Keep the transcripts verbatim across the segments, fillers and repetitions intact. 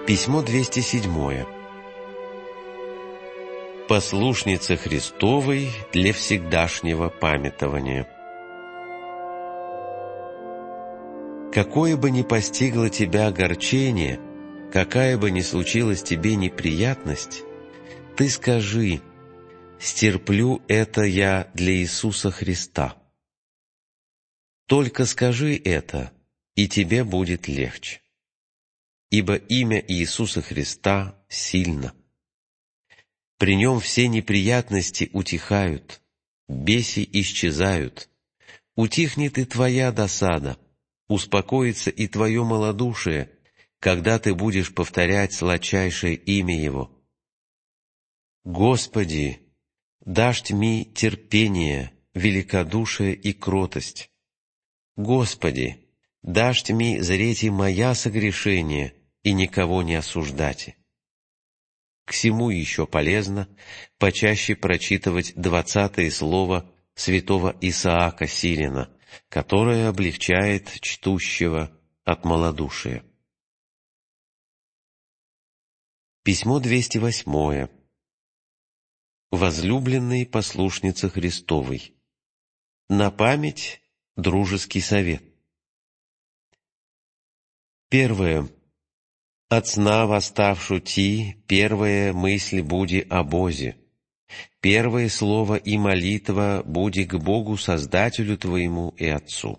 Письмо двести седьмое. Послушнице Христовой для всегдашнего памятования. Какое бы ни постигло тебя огорчение, какая бы ни случилась тебе неприятность, ты скажи: «Стерплю это я для Иисуса Христа». Только скажи это, и тебе будет легче. Ибо имя Иисуса Христа сильно. При нем все неприятности утихают, беси исчезают, утихнет и твоя досада, успокоится и твое малодушие, когда ты будешь повторять сладчайшее имя Его. Господи, дашь ми терпение, великодушие и кротость. Господи, дашь ми зреть и моя согрешение, и никого не осуждати. К сему еще полезно почаще прочитывать двадцатое слово святого Исаака Сирина, которое облегчает чтущего от малодушия. Письмо двести восьмое. Возлюбленной послушнице Христовой. На память дружеский совет. Первое. От сна восставшу ти, первая мысль буди о Бозе. Первое слово и молитва буди к Богу Создателю твоему и Отцу.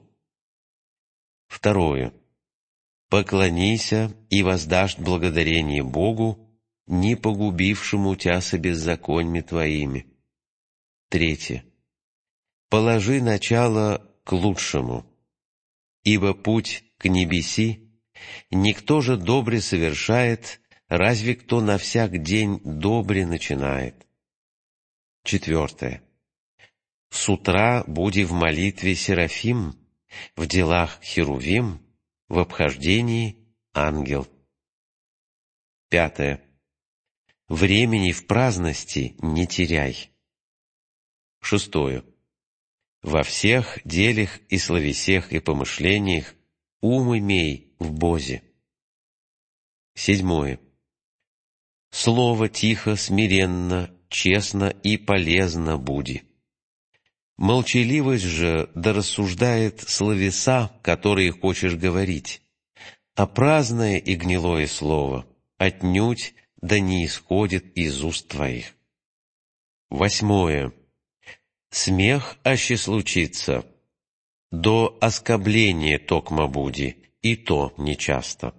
Второе. Поклонися и воздашь благодарение Богу, не погубившему тя со беззаконьми твоими. Третье. Положи начало к лучшему, ибо путь к небеси никто же добре совершает, разве кто на всяк день добре начинает. Четвертое. С утра буди в молитве Серафим, в делах Херувим, в обхождении ангел. Пятое. Времени в праздности не теряй. Шестое. Во всех делях и словесех и помышлениях ум имей в Бозе. Седьмое. Слово тихо, смиренно, честно и полезно буди. Молчаливость же да рассуждает словеса, которые хочешь говорить, а праздное и гнилое слово отнюдь да не исходит из уст твоих. Восьмое. Смех аще случится, до оскобления токма буди, и то нечасто.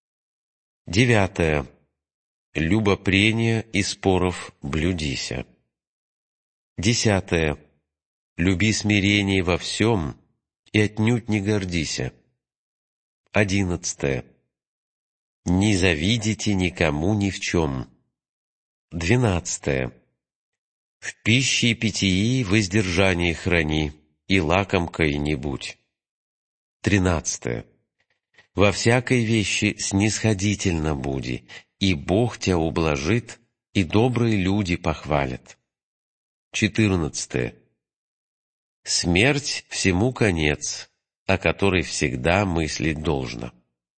Девятое. Любопрения и споров блюдися. Десятое. Люби смирение во всем и отнюдь не гордися. Одиннадцатое. Не завидите никому ни в чем. Двенадцатое. В пище и питьи воздержание храни, и лакомкой не будь. Тринадцатое. Во всякой вещи снисходительно буди, и Бог тебя ублажит, и добрые люди похвалят. Четырнадцатое. Смерть всему конец, о которой всегда мыслить должно.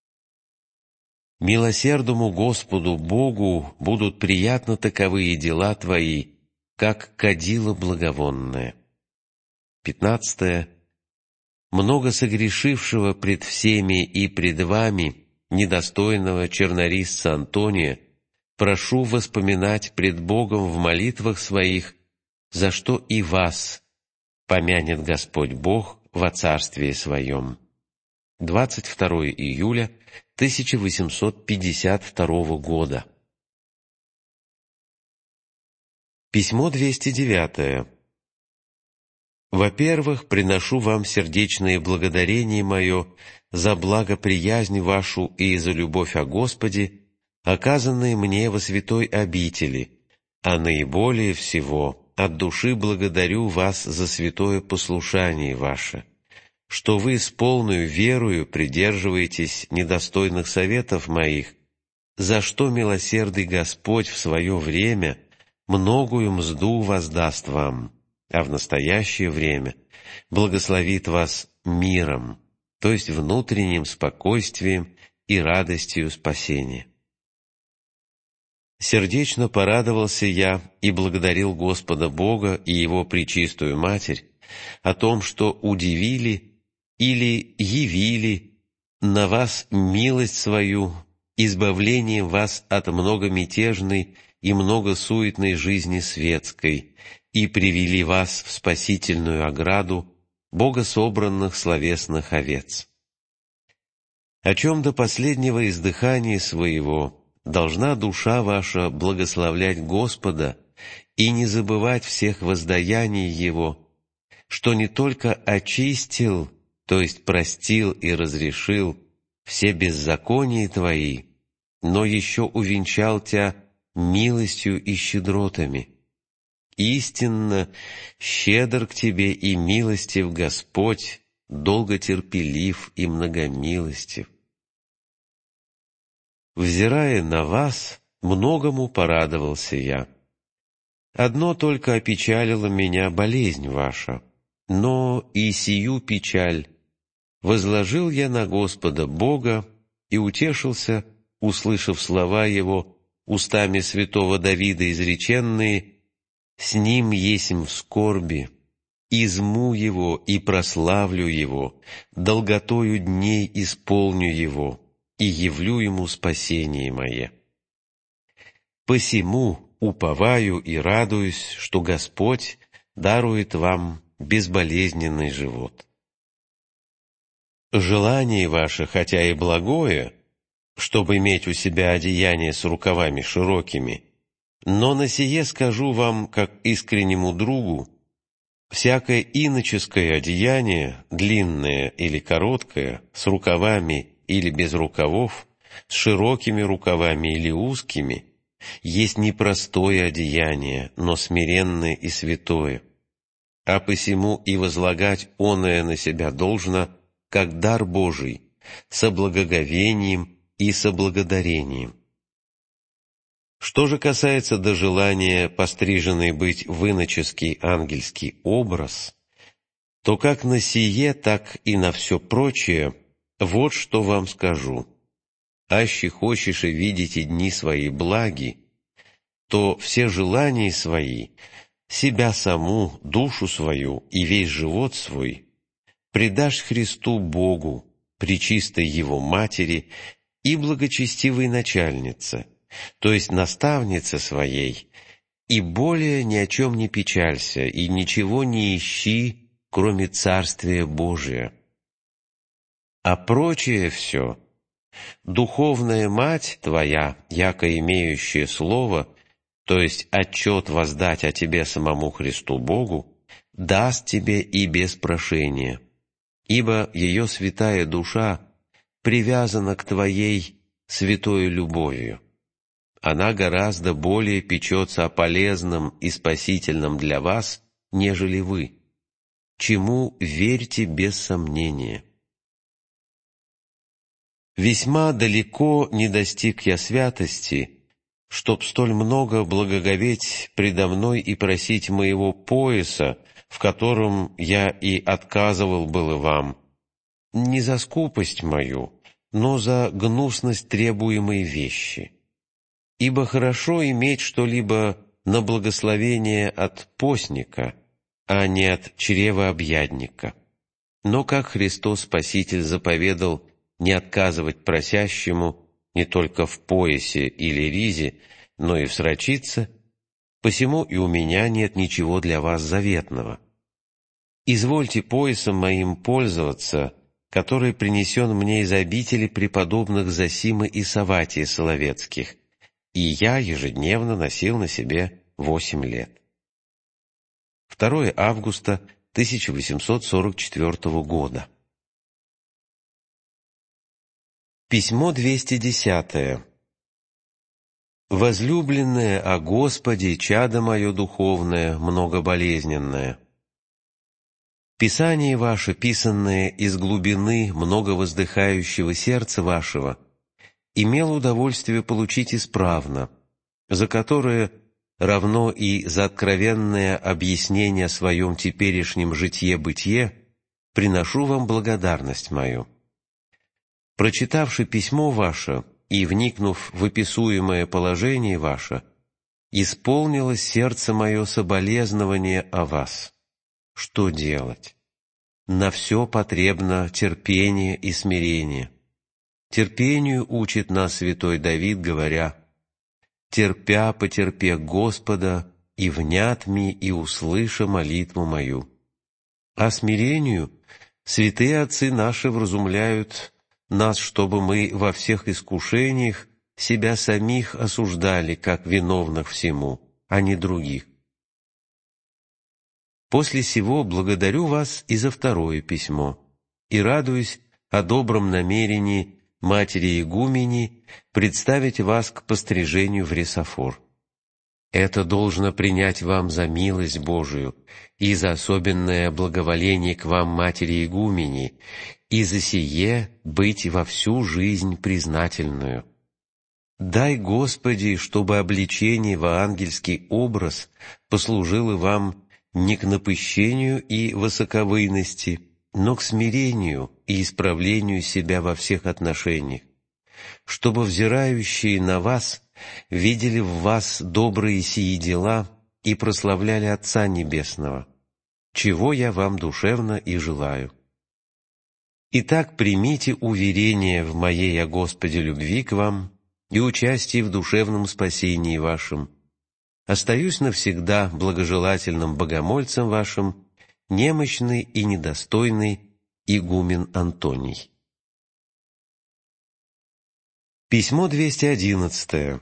Милосердному Господу Богу будут приятны таковые дела твои, как кадило благовонное. Пятнадцатое. Много согрешившего пред всеми и пред вами, недостойного чернорисца Антония, прошу воспоминать пред Богом в молитвах своих, за что и вас помянет Господь Бог во Царствии Своем. двадцать второе июля тысяча восемьсот пятьдесят второго года. Письмо двести девятое. Во-первых, приношу вам сердечное благодарение мое за благоприязнь вашу и за любовь о Господе, оказанные мне во святой обители, а наиболее всего от души благодарю вас за святое послушание ваше, что вы с полною верою придерживаетесь недостойных советов моих, за что милосердный Господь в свое время многую мзду воздаст вам, а в настоящее время благословит вас миром, то есть внутренним спокойствием и радостью спасения. Сердечно порадовался я и благодарил Господа Бога и Его Пречистую Матерь о том, что удивили или явили на вас милость свою, избавлением вас от многомятежной и многосуетной жизни светской, и привели вас в спасительную ограду богособранных словесных овец. О чем до последнего издыхания своего должна душа ваша благословлять Господа и не забывать всех воздаяний Его, что не только очистил, то есть простил и разрешил все беззакония твои, но еще увенчал тебя милостью и щедротами. Истинно щедр к тебе и милостив Господь, долготерпелив и многомилостив. Взирая на вас, многому порадовался я. Одно только опечалило меня болезнь ваша, но и сию печаль возложил я на Господа Бога и утешился, услышав слова Его устами святого Давида изреченные: «С ним есмь в скорби, изму его и прославлю его, долготою дней исполню его и явлю ему спасение мое. Посему уповаю и радуюсь, что Господь дарует вам безболезненный живот. Желание ваше, хотя и благое, чтобы иметь у себя одеяние с рукавами широкими, но на сие скажу вам, как искреннему другу, всякое иноческое одеяние, длинное или короткое, с рукавами или без рукавов, с широкими рукавами или узкими, есть не простое одеяние, но смиренное и святое. А посему и возлагать оное на себя должно, как дар Божий, со благоговением и со благодарением. Что же касается до желания постриженный быть в иноческий ангельский образ, то как на сие, так и на все прочее, вот что вам скажу. Аще хочешь и видите дни свои благи, то все желания свои, себя саму, душу свою и весь живот свой предашь Христу Богу, пречистой Его Матери и благочестивой начальнице, то есть наставнице своей, и более ни о чем не печалься, и ничего не ищи, кроме Царствия Божия. А прочее все, духовная мать твоя, яко имеющая слово, то есть отчет воздать о тебе самому Христу Богу, даст тебе и без прошения, ибо ее святая душа привязана к твоей святой любовью. Она гораздо более печется о полезном и спасительном для вас, нежели вы, чему верьте без сомнения. Весьма далеко не достиг я святости, чтоб столь много благоговеть предо мной и просить моего пояса, в котором я и отказывал было вам, не за скупость мою, но за гнусность требуемой вещи. Ибо хорошо иметь что-либо на благословение от постника, а не от чревообъядника. Но как Христос Спаситель заповедал не отказывать просящему не только в поясе или ризе, но и в срочице, посему и у меня нет ничего для вас заветного. Извольте поясом моим пользоваться, который принесен мне из обители преподобных Зосимы и Савватия Соловецких, и я ежедневно носил на себе восемь лет. второе августа тысяча восемьсот сорок четвёртого года. Письмо двести десятое. «Возлюбленное о Господе, чадо мое духовное, многоболезненное. Писание ваше, писанное из глубины многовоздыхающего сердца вашего, имел удовольствие получить исправно, за которое, равно и за откровенное объяснение о своем теперешнем житье-бытие, приношу вам благодарность мою. Прочитавши письмо ваше, и, вникнув в описуемое положение ваше, исполнилось сердце мое соболезнование о вас. Что делать? На все потребно терпение и смирение. Терпению учит нас святой Давид, говоря: «Терпя, потерпе Господа, и внят ми, и услыша молитву мою». А смирению святые отцы наши вразумляют нас, чтобы мы во всех искушениях себя самих осуждали, как виновных всему, а не других. После сего благодарю вас и за второе письмо, и радуюсь о добром намерении матери игумени представить вас к пострижению в Ресафор. Это должно принять вам за милость Божию и за особенное благоволение к вам матери игумени, и за сие быть во всю жизнь признательную. Дай, Господи, чтобы обличение в ангельский образ послужило вам не к напыщению и высоковыйности, но к смирению и исправлению себя во всех отношениях, чтобы взирающие на вас видели в вас добрые сии дела и прославляли Отца Небесного, чего я вам душевно и желаю. Итак, примите уверение в моей о Господе любви к вам и участие в душевном спасении вашем. Остаюсь навсегда благожелательным богомольцем вашим, немощный и недостойный игумен Антоний. Письмо двести одиннадцатое.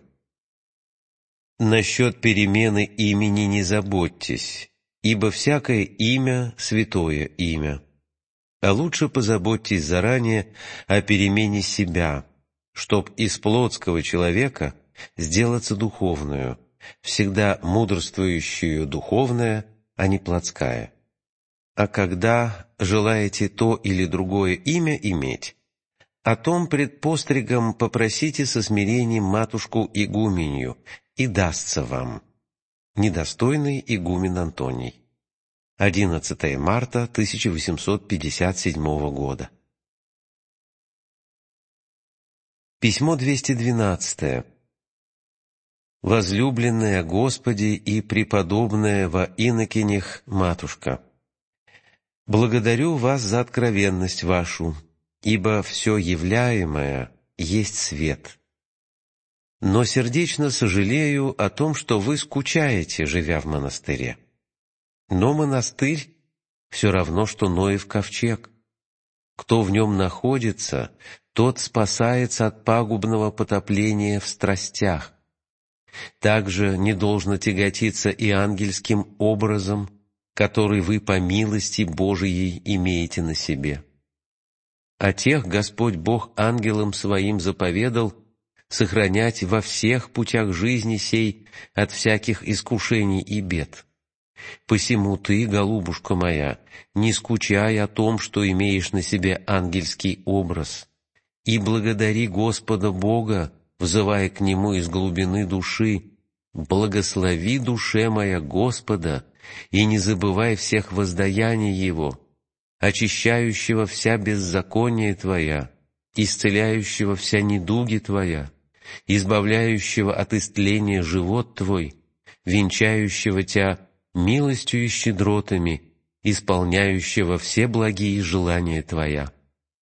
Насчет перемены имени не заботьтесь, ибо всякое имя — святое имя. А лучше позаботьтесь заранее о перемене себя, чтоб из плотского человека сделаться духовную, всегда мудрствующую духовная, а не плотская. А когда желаете то или другое имя иметь, о том пред постригом попросите со смирением матушку игуменью, и дастся вам. Недостойный игумен Антоний. одиннадцатое марта тысяча восемьсот пятьдесят седьмого года. Письмо двести двенадцатое. Возлюбленная Господи и преподобная во инокинях матушка, благодарю вас за откровенность вашу, ибо все являемое есть свет. Но сердечно сожалею о том, что вы скучаете, живя в монастыре. Но монастырь все равно, что Ноев ковчег. Кто в нем находится, тот спасается от пагубного потопления в страстях. Также не должно тяготиться и ангельским образом, который вы по милости Божией имеете на себе. А тех Господь Бог ангелам своим заповедал сохранять во всех путях жизни сей от всяких искушений и бед. Посему ты, голубушка моя, не скучай о том, что имеешь на себе ангельский образ, и благодари Господа Бога, взывая к Нему из глубины души: «Благослови, душе моя, Господа, и не забывай всех воздаяний Его, очищающего вся беззаконие Твоя, исцеляющего вся недуги Твоя, избавляющего от истления живот Твой, венчающего Тя милостью и щедротами, исполняющего все благие желания Твоя».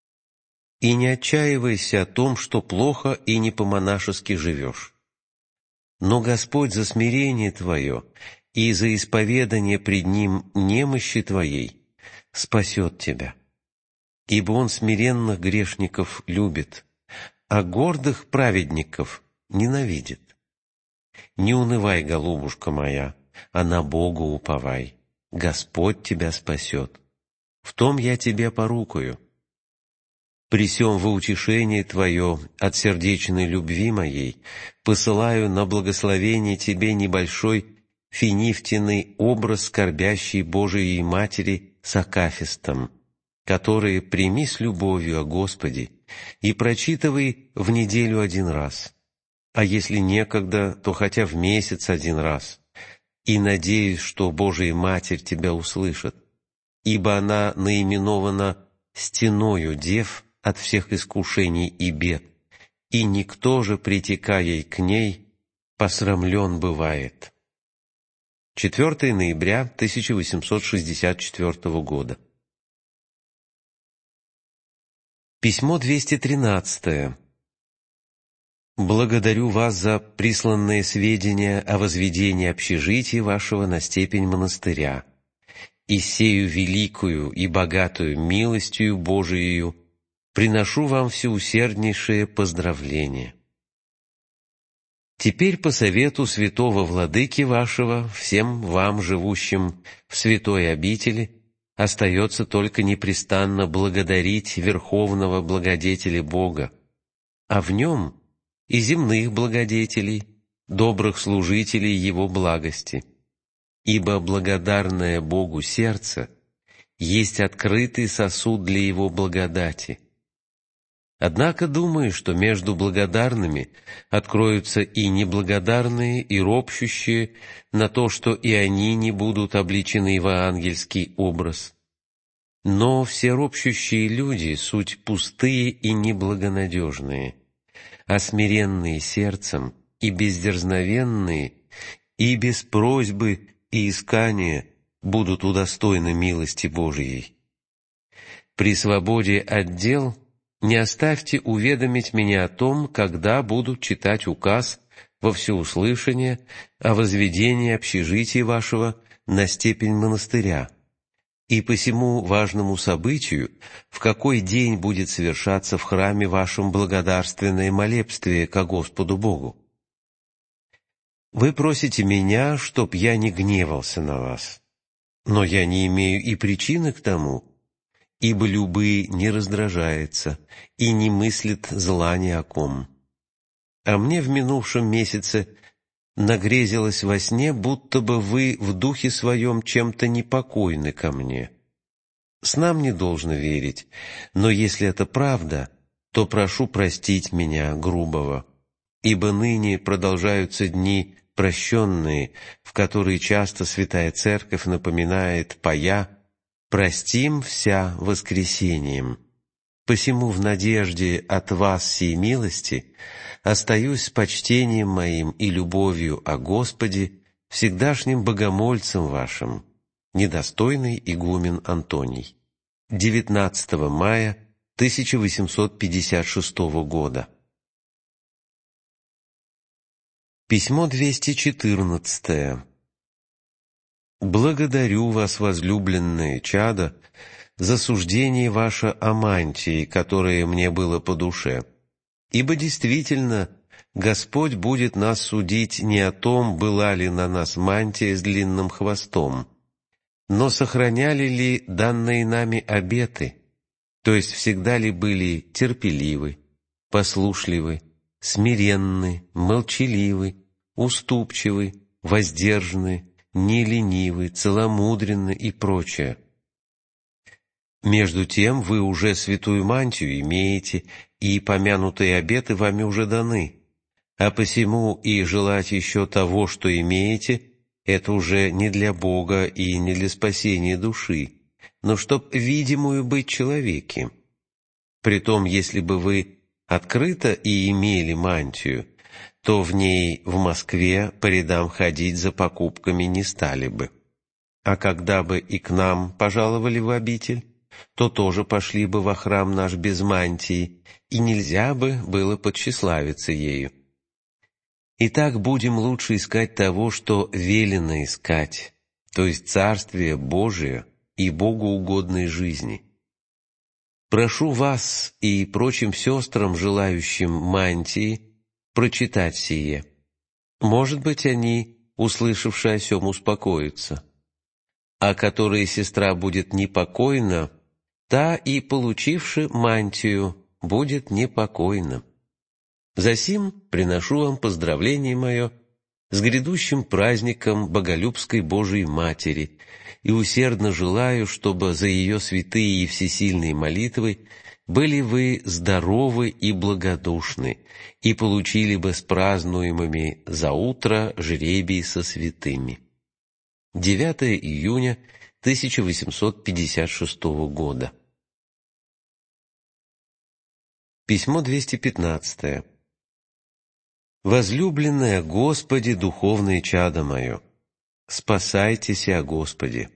И не отчаивайся о том, что плохо и не по-монашески живешь. Но Господь за смирение твое и за исповедание пред Ним немощи твоей спасет тебя. Ибо Он смиренных грешников любит, а гордых праведников ненавидит. Не унывай, голубушка моя, а на Бога уповай. Господь тебя спасет. В том я тебе порукою. При сем во утешение твое от сердечной любви моей посылаю на благословение тебе небольшой финифтиный образ скорбящей Божией Матери с акафистом, который прими с любовью о Господе и прочитывай в неделю один раз, а если некогда, то хотя в месяц один раз, и надеюсь, что Божия Матерь тебя услышит, ибо она наименована «стеною дев» от всех искушений и бед, и никто же, притекая к ней, посрамлен бывает. четвёртого ноября тысяча восемьсот шестьдесят четвёртого года. Письмо двести тринадцатое. Благодарю вас за присланные сведения о возведении общежития вашего на степень монастыря, и сею великую и богатую милостью Божиею приношу вам всеусерднейшее поздравление. Теперь по совету святого владыки вашего, всем вам, живущим в святой обители, остается только непрестанно благодарить Верховного Благодетеля Бога, а в Нем и земных благодетелей, добрых служителей Его благости, ибо благодарное Богу сердце есть открытый сосуд для Его благодати. Однако думаю, что между благодарными откроются и неблагодарные, и ропщущие на то, что и они не будут обличены в ангельский образ. Но все ропщущие люди — суть пустые и неблагонадежные, а смиренные сердцем и бездерзновенные, и без просьбы и искания будут удостоены милости Божией. При свободе от дел не оставьте уведомить меня о том, когда буду читать указ во всеуслышание о возведении общежития вашего на степень монастыря, и по сему важному событию, в какой день будет совершаться в храме вашем благодарственное молебствие ко Господу Богу. Вы просите меня, чтоб я не гневался на вас, но я не имею и причины к тому, ибо любые не раздражается и не мыслит зла ни о ком. А мне в минувшем месяце нагрезилось во сне, будто бы вы в духе своем чем-то непокойны ко мне. Снам не должно верить, но если это правда, то прошу простить меня, грубого, ибо ныне продолжаются дни прощенные, в которые часто Святая Церковь напоминает поя «Простим вся воскресением». Посему в надежде от вас сей милости остаюсь с почтением моим и любовью о Господе, всегдашним богомольцем вашим, недостойный игумен Антоний. девятнадцатого мая тысяча восемьсот пятьдесят шестого года. Письмо двести четырнадцатое. Благодарю вас, возлюбленные чадо, за суждение ваше о мантии, которое мне было по душе. Ибо действительно, Господь будет нас судить не о том, была ли на нас мантия с длинным хвостом, но сохраняли ли данные нами обеты, то есть всегда ли были терпеливы, послушливы, смиренны, молчаливы, уступчивы, воздержаны, не ленивы, целомудренны и прочее. Между тем вы уже святую мантию имеете, и помянутые обеты вами уже даны, а посему и желать еще того, что имеете, это уже не для Бога и не для спасения души, но чтоб видимую быть человеке. Притом, если бы вы открыто и имели мантию, то в ней в Москве по рядам ходить за покупками не стали бы. А когда бы и к нам пожаловали в обитель, то тоже пошли бы во храм наш без мантии, и нельзя бы было подтщеславиться ею. Итак, будем лучше искать того, что велено искать, то есть Царствие Божие и Богу угодной жизни. Прошу вас и прочим сестрам, желающим мантии, прочитать сие. Может быть, они, услышавши о сем, успокоятся. А которая сестра будет непокойна, та и, получивши мантию, будет непокойна. Засим приношу вам поздравление мое с грядущим праздником Боголюбской Божией Матери и усердно желаю, чтобы за ее святые и всесильные молитвы были вы здоровы и благодушны, и получили бы с празднуемыми за утро жребий со святыми. девятого июня тысяча восемьсот пятьдесят шестого года. Письмо двести пятнадцатое. Возлюбленное Господи, духовное чадо мое, спасайтесь о Господе.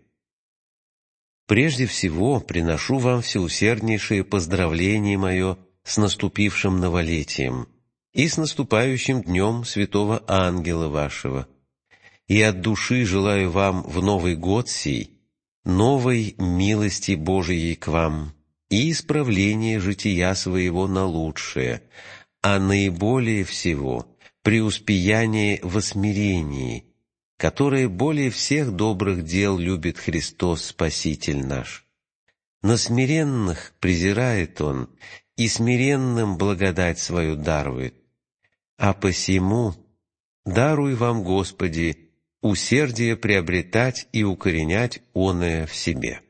Прежде всего приношу вам всеусерднейшее поздравление мое с наступившим новолетием и с наступающим днем святого ангела вашего. И от души желаю вам в Новый год сей новой милости Божией к вам и исправления жития своего на лучшее, а наиболее всего преуспеяние во смирении, которое более всех добрых дел любит Христос Спаситель наш. На смиренных презирает Он, и смиренным благодать свою дарует. А посему даруй вам, Господи, усердие приобретать и укоренять оное в себе.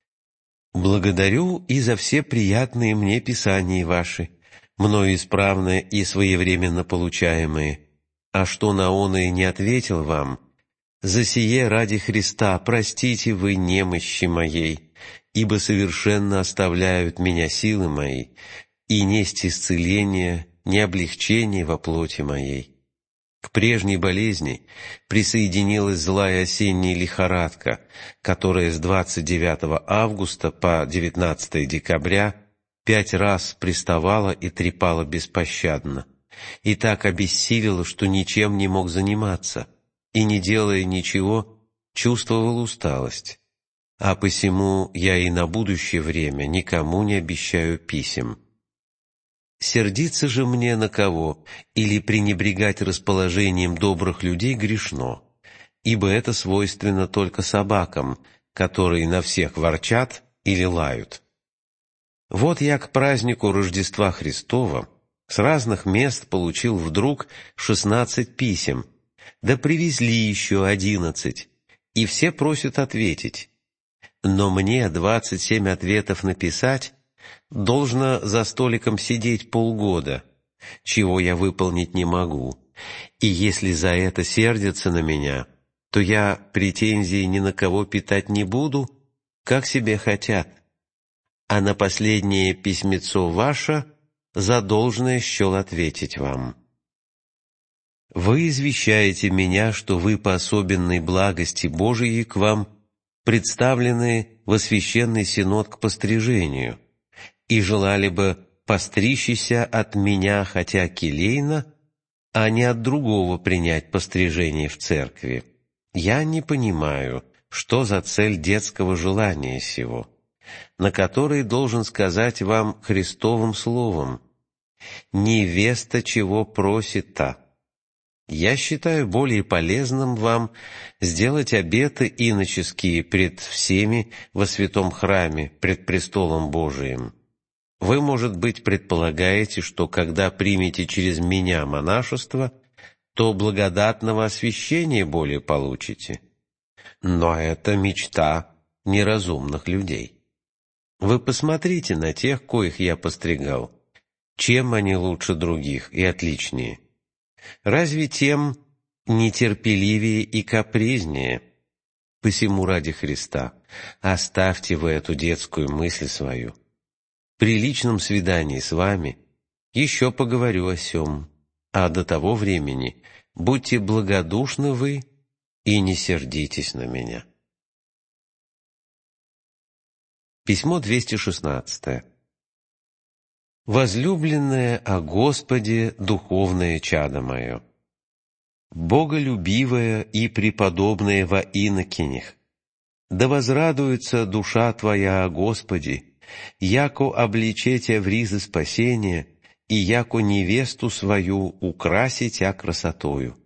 Благодарю и за все приятные мне писания ваши, мною исправные и своевременно получаемые, а что на оное не ответил вам, за сие ради Христа простите вы немощи моей, ибо совершенно оставляют меня силы мои, и несть исцеления, не облегчение во плоти моей. К прежней болезни присоединилась злая осенняя лихорадка, которая с двадцать девятого августа по девятнадцатое декабря пять раз приставала и трепала беспощадно, и так обессилила, что ничем не мог заниматься, и, не делая ничего, чувствовал усталость. А посему я и на будущее время никому не обещаю писем. Сердиться же мне на кого или пренебрегать расположением добрых людей грешно, ибо это свойственно только собакам, которые на всех ворчат или лают. Вот я к празднику Рождества Христова с разных мест получил вдруг шестнадцать писем, да привезли еще одиннадцать, и все просят ответить. Но мне двадцать семь ответов написать, должно за столиком сидеть полгода, чего я выполнить не могу, и если за это сердятся на меня, то я претензий ни на кого питать не буду, как себе хотят. А на последнее письмецо ваше за должное счел ответить вам. Вы извещаете меня, что вы по особенной благости Божией к вам представлены во священный синод к пострижению, и желали бы постричься от меня, хотя келейно, а не от другого принять пострижение в церкви. Я не понимаю, что за цель детского желания сего, на который должен сказать вам Христовым словом: «Невеста чего просит-то?» Я считаю более полезным вам сделать обеты иноческие пред всеми во святом храме, пред престолом Божиим. Вы, может быть, предполагаете, что когда примете через меня монашество, то благодатного освящения более получите. Но это мечта неразумных людей. Вы посмотрите на тех, коих я постригал. Чем они лучше других и отличнее? Разве тем нетерпеливее и капризнее? Посему ради Христа оставьте вы эту детскую мысль свою. При личном свидании с вами еще поговорю о сем, а до того времени будьте благодушны вы и не сердитесь на меня. Письмо двести шестнадцатое. Возлюбленное о Господе, духовное чадо мое, боголюбивое и преподобное во инокинях, да возрадуется душа твоя о Господе, яко обличетя в ризы спасения, и яко невесту свою украситя красотою.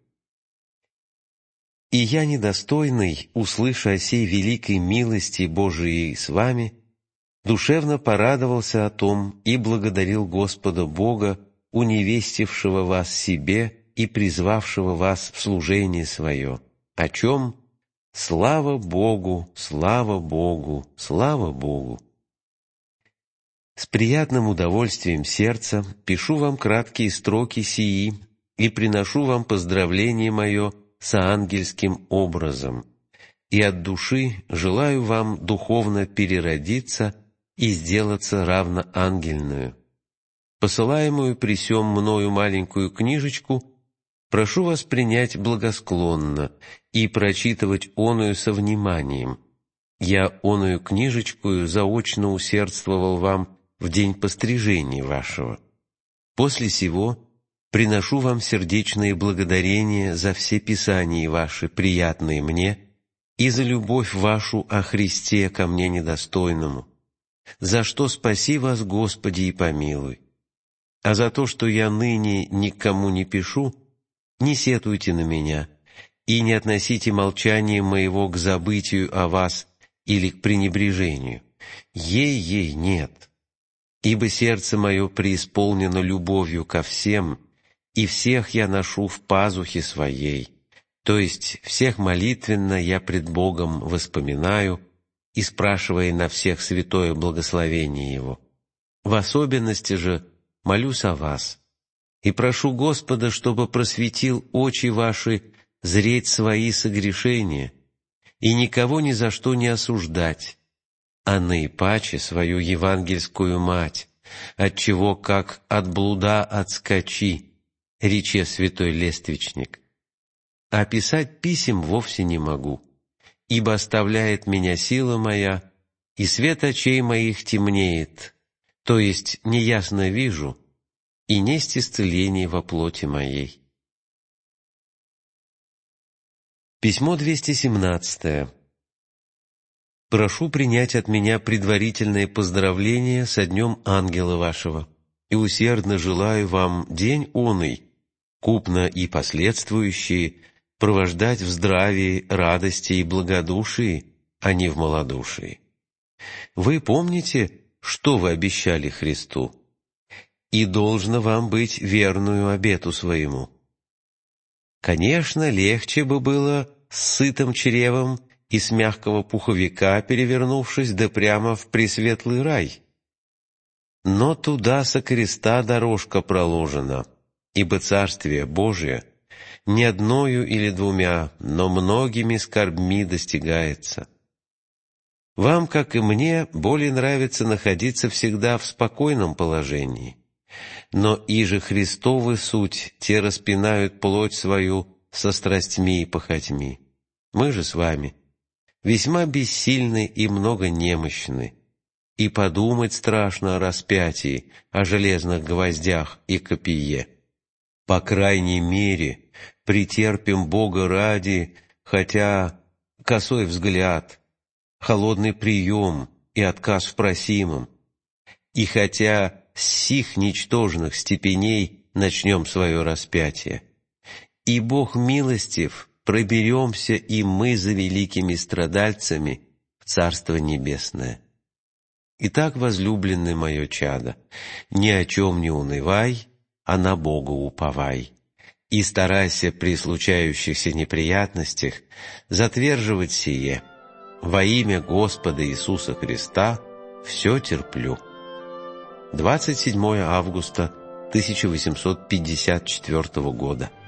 И я, недостойный, услыша о сей великой милости Божией с вами, душевно порадовался о том и благодарил Господа Бога, уневестившего вас себе и призвавшего вас в служение свое, о чем слава Богу, слава Богу, слава Богу. С приятным удовольствием сердца пишу вам краткие строки сии и приношу вам поздравление мое соангельским образом, и от души желаю вам духовно переродиться и сделаться равноангельную. Посылаемую при сем мною маленькую книжечку прошу вас принять благосклонно и прочитывать оную со вниманием. Я оную книжечкую заочно усердствовал вам в день пострижения вашего. После сего приношу вам сердечные благодарения за все писания ваши, приятные мне, и за любовь вашу о Христе ко мне недостойному, за что спаси вас, Господи, и помилуй. А за то, что я ныне никому не пишу, не сетуйте на меня и не относите молчание моего к забытию о вас или к пренебрежению. Ей-ей нет, ибо сердце мое преисполнено любовью ко всем, и всех я ношу в пазухе своей, то есть всех молитвенно я пред Богом воспоминаю и спрашивая на всех святое благословение Его. В особенности же молюсь о вас и прошу Господа, чтобы просветил очи ваши зреть свои согрешения и никого ни за что не осуждать, а наипаче свою евангельскую мать, отчего как от блуда отскочи, рече святой лествичник. А писать писем вовсе не могу, ибо оставляет меня сила моя, и свет очей моих темнеет, то есть неясно вижу, и несть исцеление во плоти моей. Письмо двести семнадцатое. Прошу принять от меня предварительное поздравление со днем ангела вашего, и усердно желаю вам день оный, купно и последствующие, провождать в здравии, радости и благодушии, а не в малодушии. Вы помните, что вы обещали Христу, и должно вам быть верную обету своему. Конечно, легче бы было с сытым чревом и с мягкого пуховика, перевернувшись, да прямо в пресветлый рай. Но туда со креста дорожка проложена, ибо Царствие Божие не одною или двумя, но многими скорбьми достигается. Вам, как и мне, более нравится находиться всегда в спокойном положении. Но иже Христовы суть, те распинают плоть свою со страстьми и похотьми. Мы же с вами весьма бессильны и много немощны, и подумать страшно о распятии, о железных гвоздях и копье. По крайней мере, претерпим Бога ради, хотя косой взгляд, холодный прием и отказ в просимом, и хотя с сих ничтожных степеней начнем свое распятие. И Бог милостив, проберемся и мы за великими страдальцами в Царство Небесное. Итак, возлюбленный мое чадо, ни о чем не унывай, а на Бога уповай, и старайся при случающихся неприятностях затверживать сие. Во имя Господа Иисуса Христа все терплю. двадцать седьмое августа тысяча восемьсот пятьдесят четвёртого года.